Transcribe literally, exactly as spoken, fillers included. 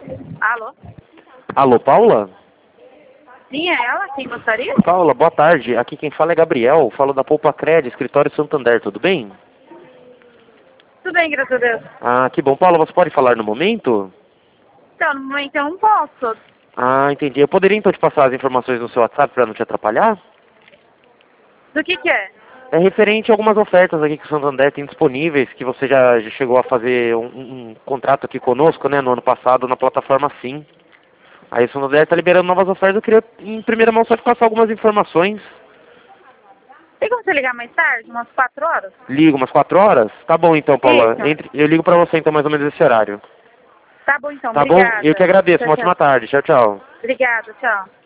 Alô? Alô, Paula? Sim, é ela? Quem gostaria? Paula, boa tarde. Aqui quem fala é Gabriel. Falo da Poupa Cred, escritório Santander, tudo bem? Tudo bem, graças a Deus. Ah, que bom. Paula, você pode falar no momento? Então, no momento eu não posso. Ah, entendi. Eu poderia então te passar as informações no seu WhatsApp para não te atrapalhar? Do que que é? É referente a algumas ofertas aqui que o Santander tem disponíveis, que você já, já chegou a fazer um, um- um contrato aqui conosco, né, no ano passado, na plataforma Sim. Aí o Santander está liberando novas ofertas. Eu queria, em primeira mão, só te passar algumas informações. Tem como você ligar mais tarde, umas quatro horas? Ligo umas quatro horas? Tá bom então, Paula. Isso. Entre, eu ligo para você então mais ou menos esse horário. Tá bom então, Tá bom? Eu que obrigada. agradeço. Tchau, Uma tchau. ótima tarde. Tchau, tchau. Obrigada, tchau.